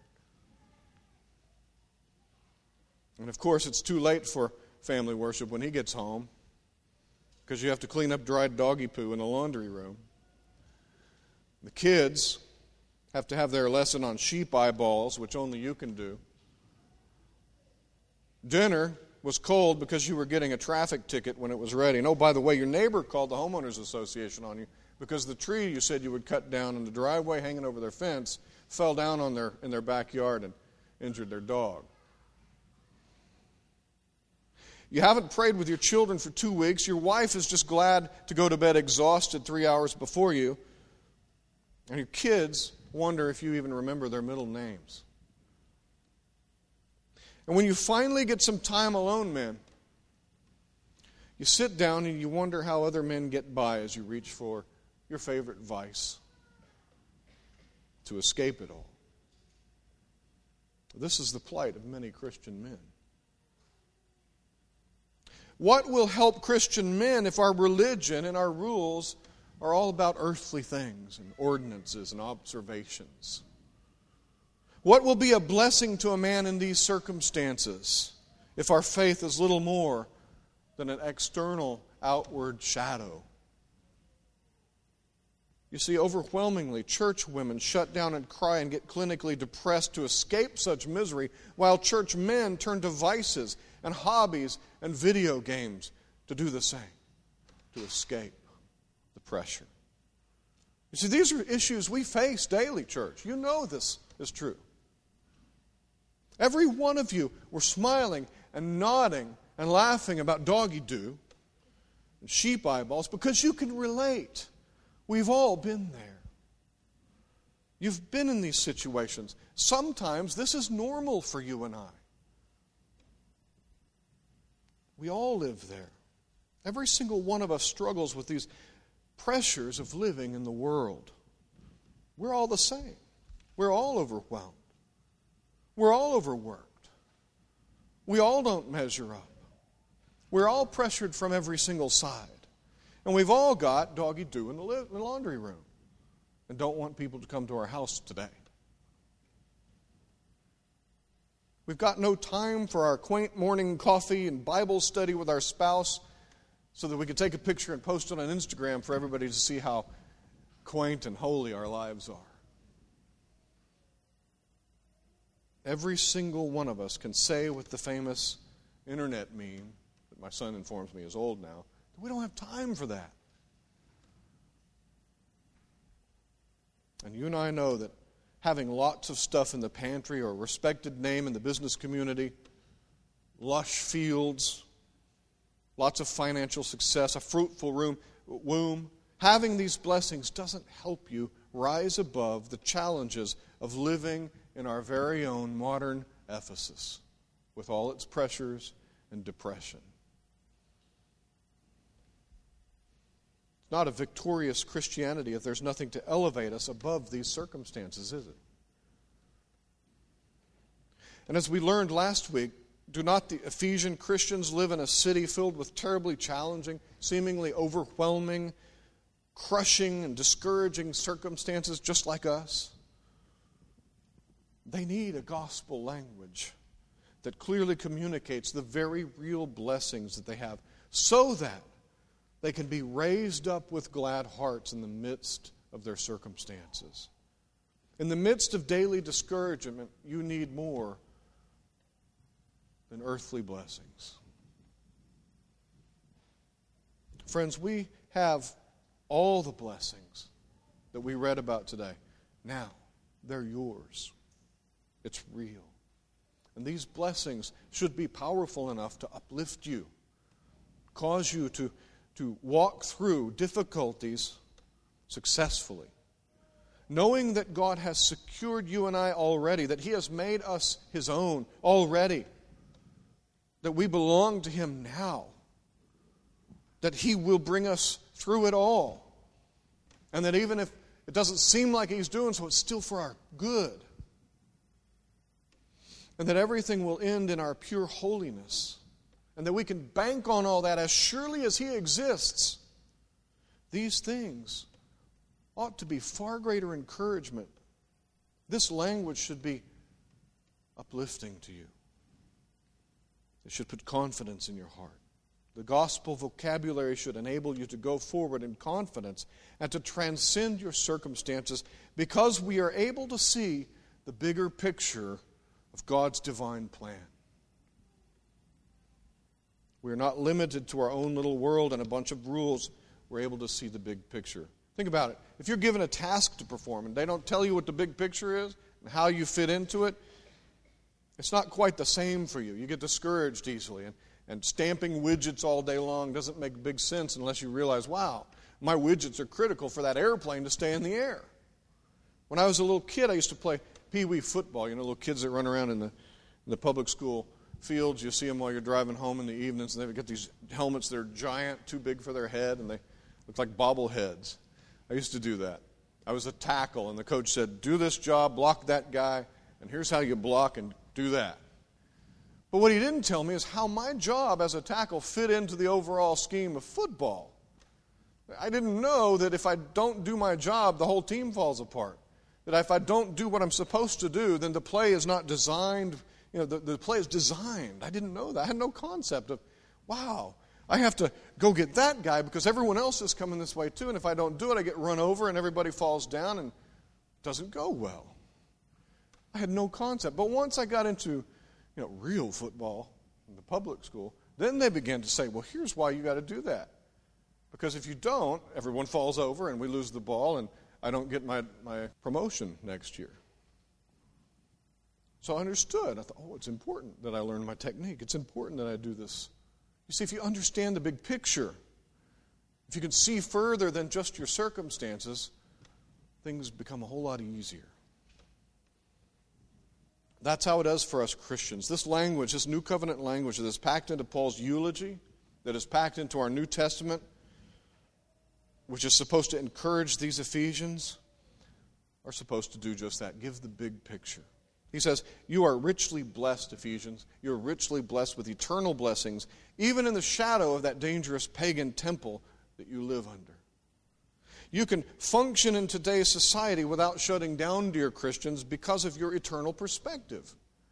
And of course, it's too late for family worship when he gets home because you have to clean up dried doggy poo in the laundry room. The kids have to have their lesson on sheep eyeballs, which only you can do. Dinner was cold because you were getting a traffic ticket when it was ready. And oh, by the way, your neighbor called the homeowners association on you because the tree you said you would cut down in the driveway hanging over their fence fell down in their backyard and injured their dog. You haven't prayed with your children for 2 weeks. Your wife is just glad to go to bed exhausted 3 hours before you. And your kids wonder if you even remember their middle names. And when you finally get some time alone, men, you sit down and you wonder how other men get by as you reach for your favorite vice to escape it all. This is the plight of many Christian men. What will help Christian men if our religion and our rules are all about earthly things and ordinances and observations? What will be a blessing to a man in these circumstances if our faith is little more than an external, outward shadow? You see, overwhelmingly, church women shut down and cry and get clinically depressed to escape such misery, while church men turn to vices and hobbies and video games to do the same, to escape the pressure. You see, these are issues we face daily, church. You know this is true. Every one of you were smiling and nodding and laughing about doggy-doo and sheep eyeballs because you can relate. We've all been there. You've been in these situations. Sometimes this is normal for you and I. We all live there. Every single one of us struggles with these pressures of living in the world. We're all the same. We're all overwhelmed. We're all overworked. We all don't measure up. We're all pressured from every single side. And we've all got doggy-doo in the laundry room and don't want people to come to our house today. We've got no time for our quaint morning coffee and Bible study with our spouse so that we could take a picture and post it on Instagram for everybody to see how quaint and holy our lives are. Every single one of us can say with the famous internet meme that my son informs me is old now, that we don't have time for that. And you and I know that having lots of stuff in the pantry or a respected name in the business community, lush fields, lots of financial success, a fruitful womb, having these blessings doesn't help you rise above the challenges of living in our very own modern Ephesus with all its pressures and depression. It's not a victorious Christianity if there's nothing to elevate us above these circumstances, is it? And as we learned last week, do not the Ephesian Christians live in a city filled with terribly challenging, seemingly overwhelming, crushing and discouraging circumstances just like us? They need a gospel language that clearly communicates the very real blessings that they have so that they can be raised up with glad hearts in the midst of their circumstances. In the midst of daily discouragement, you need more than earthly blessings. Friends, we have all the blessings that we read about today. Now, they're yours. It's real. And these blessings should be powerful enough to uplift you, cause you to walk through difficulties successfully, knowing that God has secured you and I already, that He has made us His own already, that we belong to Him now, that He will bring us through it all, and that even if it doesn't seem like He's doing so, it's still for our good, and that everything will end in our pure holiness, and that we can bank on all that as surely as He exists. These things ought to be far greater encouragement. This language should be uplifting to you. It should put confidence in your heart. The gospel vocabulary should enable you to go forward in confidence and to transcend your circumstances because we are able to see the bigger picture of God's divine plan. We are not limited to our own little world and a bunch of rules. We're able to see the big picture Think about it. If you're given a task to perform and they don't tell you what the big picture is and how you fit into it, it's not quite the same for you. You get discouraged easily. And stamping widgets all day long doesn't make big sense unless you realize, wow, my widgets are critical for that airplane to stay in the air. When I was a little kid, I used to play pee-wee football. You know, little kids that run around in the public school fields. You see them while you're driving home in the evenings, and they've got these helmets that are giant, too big for their head, and they look like bobbleheads. I used to do that. I was a tackle, and the coach said, do this job, block that guy, and here's how you block and do that. But what he didn't tell me is how my job as a tackle fit into the overall scheme of football. I didn't know that if I don't do my job, the whole team falls apart. That if I don't do what I'm supposed to do, then the play is not designed. You know, the play is designed. I didn't know that. I had no concept of, wow, I have to go get that guy because everyone else is coming this way too. And if I don't do it, I get run over and everybody falls down and it doesn't go well. I had no concept. But once I got into, real football in the public school, then they began to say, well, here's why you got to do that. Because if you don't, everyone falls over and we lose the ball and I don't get my promotion next year. So I understood. I thought, it's important that I learn my technique. It's important that I do this. You see, if you understand the big picture, if you can see further than just your circumstances, things become a whole lot easier. That's how it is for us Christians. This language, this New Covenant language that is packed into Paul's eulogy, that is packed into our New Testament, which is supposed to encourage these Ephesians, are supposed to do just that. Give the big picture. He says, you are richly blessed, Ephesians. You're richly blessed with eternal blessings, even in the shadow of that dangerous pagan temple that you live under. You can function in today's society without shutting down, dear Christians, because of your eternal perspective.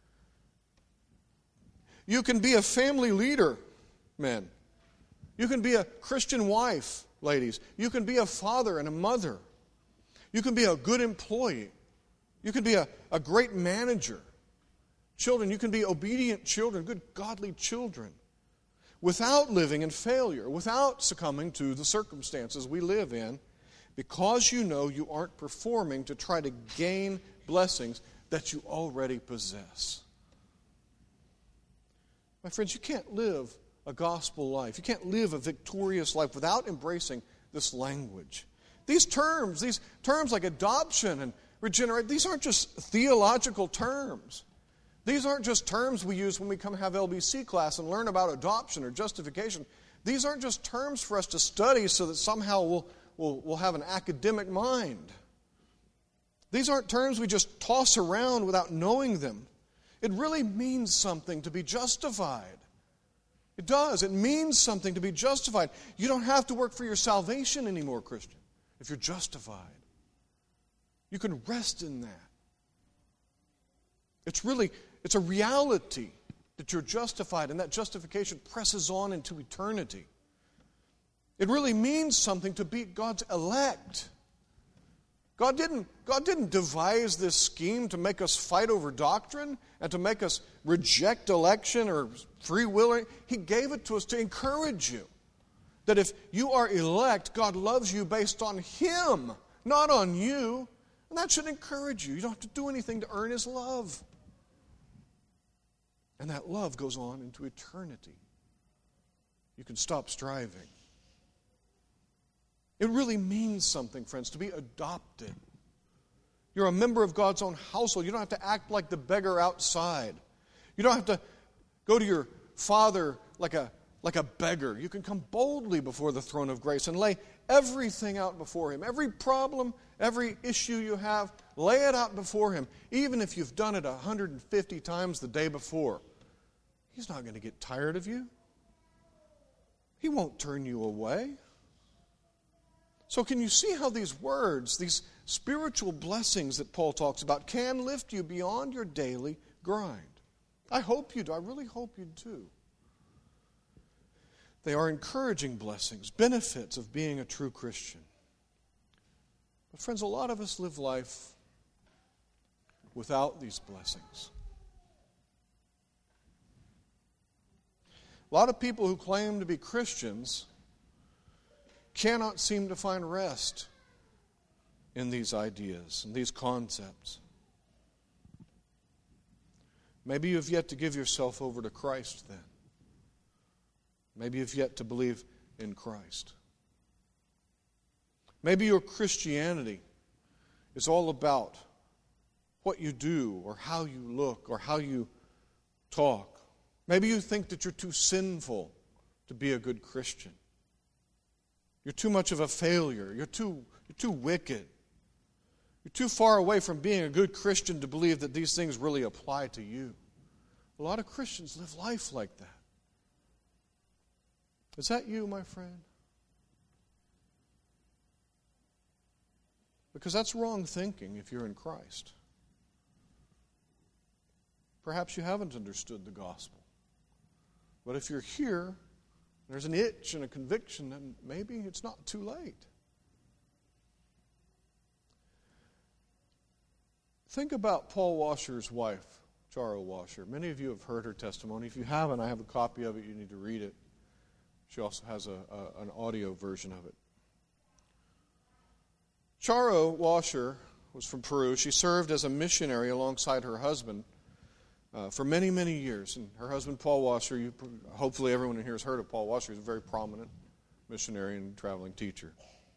You can be a family leader, men. You can be a Christian wife, ladies. You can be a father and a mother. You can be a good employee. You can be a great manager. Children, you can be obedient children, good godly children, without living in failure, without succumbing to the circumstances we live in, because you know you aren't performing to try to gain blessings that you already possess. My friends, you can't live a gospel life. You can't live a victorious life without embracing this language. These terms like adoption and regenerate, these aren't just theological terms. These aren't just terms we use when we come have LBC class and learn about adoption or justification. These aren't just terms for us to study so that somehow we'll have an academic mind. These aren't terms we just toss around without knowing them. It really means something to be justified. It does. It means something to be justified. You don't have to work for your salvation anymore, Christian, if you're justified. You can rest in that. It's a reality that you're justified, and that justification presses on into eternity. It really means something to be God's elect. God didn't devise this scheme to make us fight over doctrine and to make us reject election or free will. He gave it to us to encourage you. That if you are elect, God loves you based on Him, not on you. And that should encourage you. You don't have to do anything to earn His love. And that love goes on into eternity. You can stop striving. It really means something, friends, to be adopted. You're a member of God's own household. You don't have to act like the beggar outside. You don't have to go to your father like a beggar. You can come boldly before the throne of grace and lay everything out before Him. Every problem, every issue you have, lay it out before Him. Even if you've done it 150 times the day before. He's not going to get tired of you. He won't turn you away. So can you see how these words, these spiritual blessings that Paul talks about, can lift you beyond your daily grind? I hope you do. I really hope you do. They are encouraging blessings, benefits of being a true Christian. But friends, a lot of us live life without these blessings. A lot of people who claim to be Christians cannot seem to find rest in these ideas and these concepts. Maybe you've yet to give yourself over to Christ then. Maybe you've yet to believe in Christ. Maybe your Christianity is all about what you do or how you look or how you talk. Maybe you think that you're too sinful to be a good Christian. You're too much of a failure. You're too wicked. You're too far away from being a good Christian to believe that these things really apply to you. A lot of Christians live life like that. Is that you, my friend? Because that's wrong thinking if you're in Christ. Perhaps you haven't understood the gospel. But if you're here, there's an itch and a conviction, then maybe it's not too late. Think about Paul Washer's wife, Charo Washer. Many of you have heard her testimony. If you haven't, I have a copy of it. You need to read it. She also has an audio version of it. Charo Washer was from Peru. She served as a missionary alongside her husband for many, many years. And her husband, Paul Washer, hopefully everyone in here has heard of Paul Washer. He's a very prominent missionary and traveling teacher.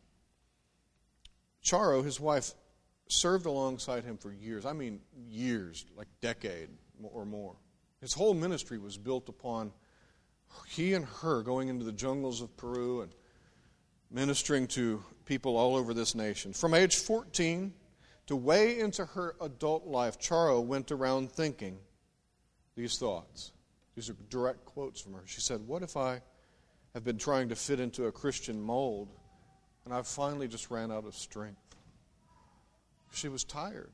Charo, his wife, served alongside him for years. I mean years, like decade or more. His whole ministry was built upon he and her going into the jungles of Peru and ministering to people all over this nation. From age 14 to way into her adult life, Charo went around thinking these thoughts. These are direct quotes from her. She said, "What if I have been trying to fit into a Christian mold and I've finally just ran out of strength?" She was tired.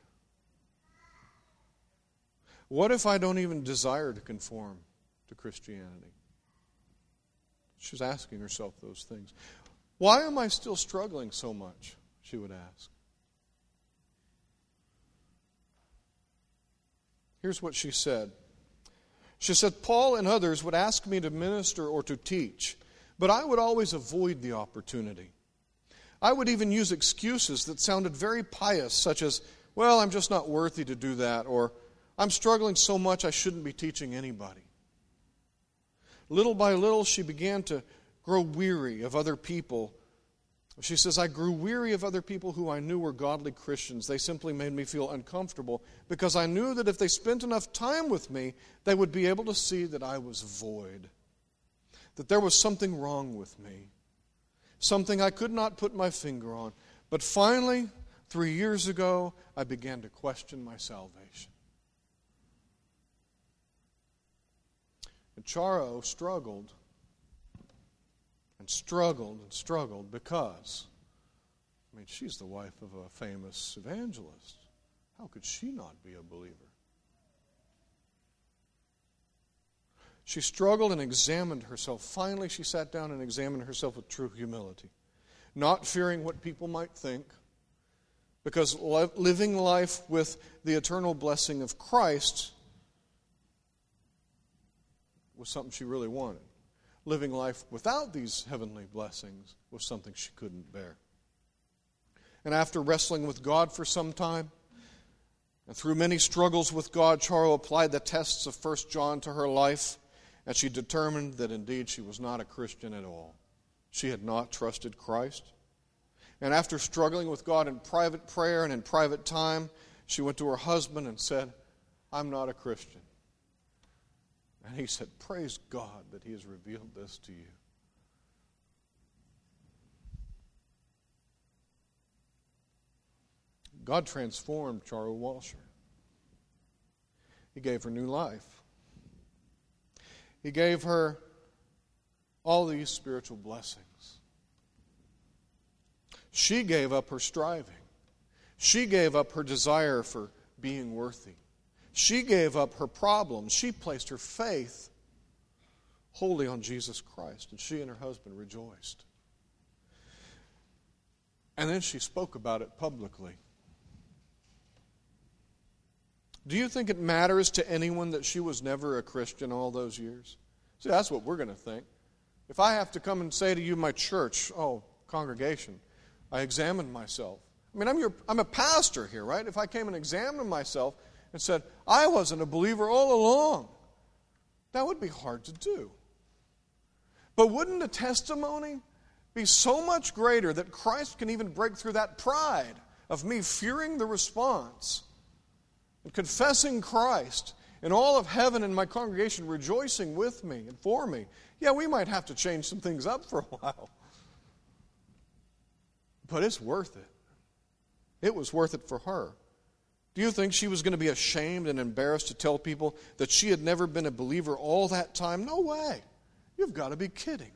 What if I don't even desire to conform to Christianity? She was asking herself those things. Why am I still struggling so much? She would ask. Here's what she said. She said, Paul and others would ask me to minister or to teach, but I would always avoid the opportunity. I would even use excuses that sounded very pious, such as, well, I'm just not worthy to do that, or I'm struggling so much I shouldn't be teaching anybody. Little by little, she began to grow weary of other people. She says, I grew weary of other people who I knew were godly Christians. They simply made me feel uncomfortable because I knew that if they spent enough time with me, they would be able to see that I was void, that there was something wrong with me, something I could not put my finger on. But finally, 3 years ago, I began to question my salvation. And Charo struggled and struggled and struggled because, she's the wife of a famous evangelist. How could she not be a believer? She struggled and examined herself. Finally, she sat down and examined herself with true humility, not fearing what people might think, because living life with the eternal blessing of Christ was something she really wanted. Living life without these heavenly blessings was something she couldn't bear. And after wrestling with God for some time, and through many struggles with God, Charo applied the tests of 1 John to her life, and she determined that indeed she was not a Christian at all. She had not trusted Christ. And after struggling with God in private prayer and in private time, she went to her husband and said, I'm not a Christian. And he said, praise God that he has revealed this to you. God transformed Charo Washer. He gave her new life. He gave her all these spiritual blessings. She gave up her striving. She gave up her desire for being worthy. She gave up her problems. She placed her faith wholly on Jesus Christ, and she and her husband rejoiced. And then she spoke about it publicly. Do you think it matters to anyone that she was never a Christian all those years? See, that's what we're going to think. If I have to come and say to you, my church, congregation, I examined myself. I mean, I'm a pastor here, right? If I came and examined myself and said, I wasn't a believer all along, that would be hard to do. But wouldn't the testimony be so much greater that Christ can even break through that pride of me fearing the response and confessing Christ and all of heaven and my congregation rejoicing with me and for me? Yeah, we might have to change some things up for a while. But it's worth it. It was worth it for her. Do you think she was going to be ashamed and embarrassed to tell people that she had never been a believer all that time? No way. You've got to be kidding.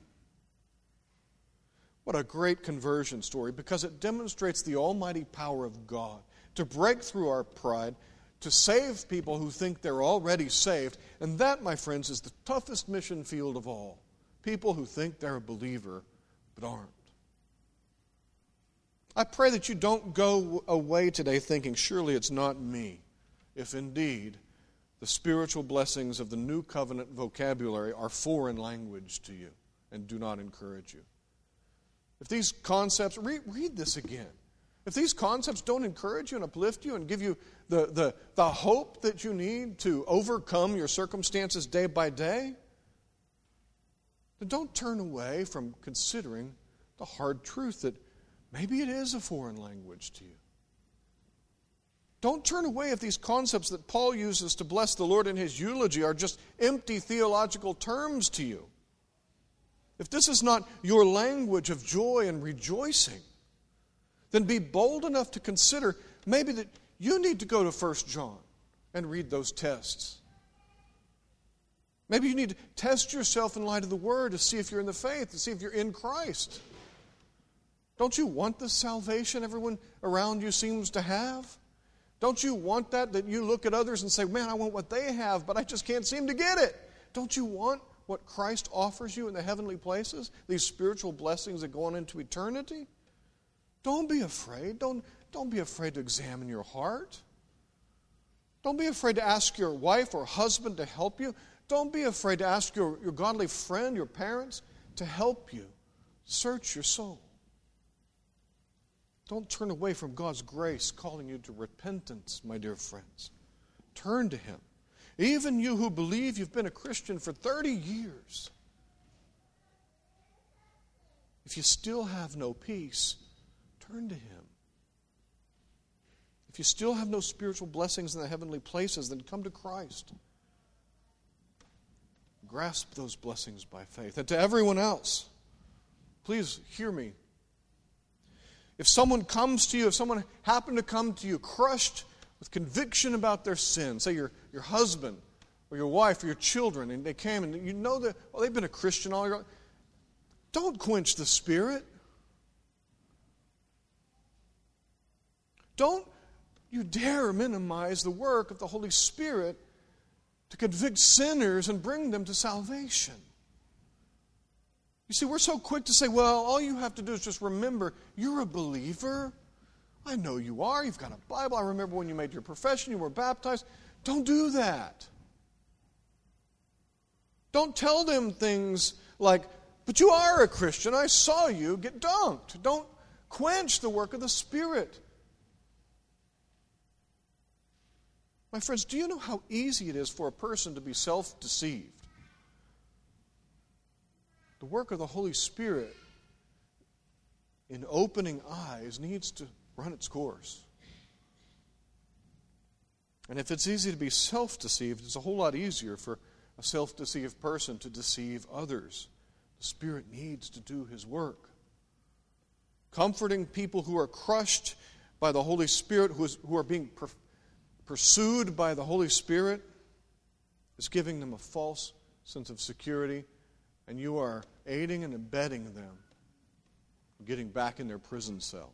What a great conversion story, because it demonstrates the almighty power of God to break through our pride, to save people who think they're already saved. And that, my friends, is the toughest mission field of all. People who think they're a believer but aren't. I pray that you don't go away today thinking, surely it's not me, if indeed the spiritual blessings of the new covenant vocabulary are foreign language to you and do not encourage you. If these concepts, read this again. If these concepts don't encourage you and uplift you and give you the hope that you need to overcome your circumstances day by day, then don't turn away from considering the hard truth that maybe it is a foreign language to you. Don't turn away if these concepts that Paul uses to bless the Lord in his eulogy are just empty theological terms to you. If this is not your language of joy and rejoicing, then be bold enough to consider maybe that you need to go to 1 John and read those tests. Maybe you need to test yourself in light of the Word to see if you're in the faith, to see if you're in Christ. Don't you want the salvation everyone around you seems to have? Don't you want that you look at others and say, man, I want what they have, but I just can't seem to get it? Don't you want what Christ offers you in the heavenly places, these spiritual blessings that go on into eternity? Don't be afraid. Don't be afraid to examine your heart. Don't be afraid to ask your wife or husband to help you. Don't be afraid to ask your godly friend, your parents, to help you. Search your soul. Don't turn away from God's grace calling you to repentance, my dear friends. Turn to Him. Even you who believe you've been a Christian for 30 years, if you still have no peace, turn to Him. If you still have no spiritual blessings in the heavenly places, then come to Christ. Grasp those blessings by faith. And to everyone else, please hear me. If someone comes to you, if someone happened to come to you crushed with conviction about their sin, say your husband or your wife or your children, and they came and you know that, well, they've been a Christian all your life, don't quench the Spirit. Don't you dare minimize the work of the Holy Spirit to convict sinners and bring them to salvation. You see, we're so quick to say, well, all you have to do is just remember, you're a believer. I know you are. You've got a Bible. I remember when you made your profession, you were baptized. Don't do that. Don't tell them things like, but you are a Christian. I saw you get dunked. Don't quench the work of the Spirit. My friends, do you know how easy it is for a person to be self-deceived? The work of the Holy Spirit in opening eyes needs to run its course. And if it's easy to be self-deceived, it's a whole lot easier for a self-deceived person to deceive others. The Spirit needs to do His work. Comforting people who are crushed by the Holy Spirit, who are being pursued by the Holy Spirit, is giving them a false sense of security, and you are aiding and abetting them getting back in their prison cell.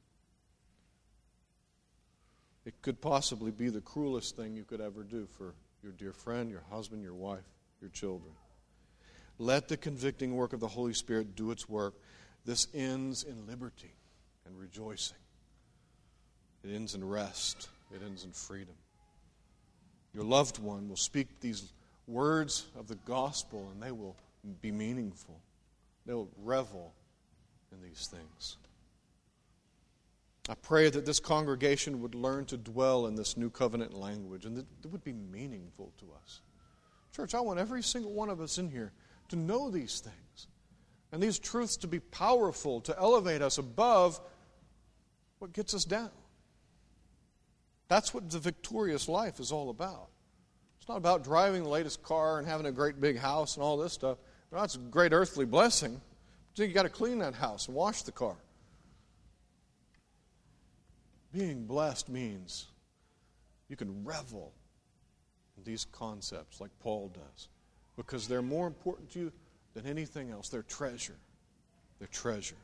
It could possibly be the cruelest thing you could ever do for your dear friend, your husband, your wife, your children. Let the convicting work of the Holy Spirit do its work. This ends in liberty and rejoicing. It ends in rest. It ends in freedom. Your loved one will speak these words of the gospel, and they will be meaningful. They'll revel in these things. I pray that this congregation would learn to dwell in this new covenant language and that it would be meaningful to us. Church, I want every single one of us in here to know these things and these truths to be powerful, to elevate us above what gets us down. That's what the victorious life is all about. It's not about driving the latest car and having a great big house and all this stuff. That's a great earthly blessing. But you've got to clean that house and wash the car. Being blessed means you can revel in these concepts like Paul does, because they're more important to you than anything else. They're treasure. They're treasure.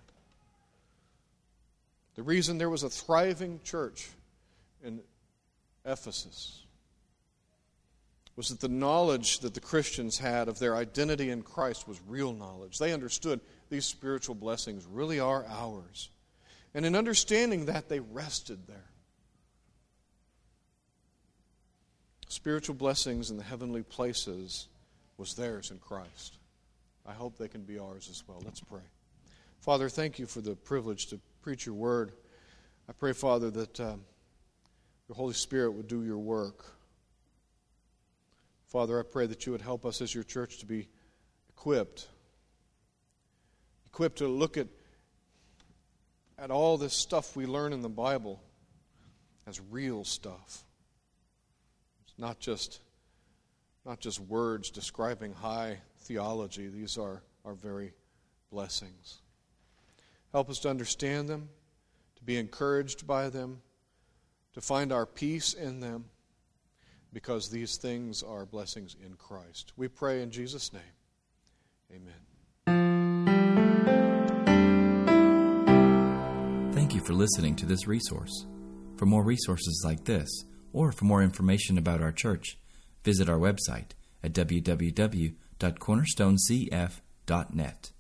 The reason there was a thriving church in Ephesus was that the knowledge that the Christians had of their identity in Christ was real knowledge. They understood these spiritual blessings really are ours. And in understanding that, they rested there. Spiritual blessings in the heavenly places was theirs in Christ. I hope they can be ours as well. Let's pray. Father, thank you for the privilege to preach your word. I pray, Father, that your Holy Spirit would do your work. Father, I pray that you would help us as your church to be equipped to look at all this stuff we learn in the Bible as real stuff. It's not just words describing high theology. These are our very blessings. Help us to understand them, to be encouraged by them, to find our peace in them, because these things are blessings in Christ. We pray in Jesus' name. Amen. Thank you for listening to this resource. For more resources like this, or for more information about our church, visit our website at www.cornerstonecf.net.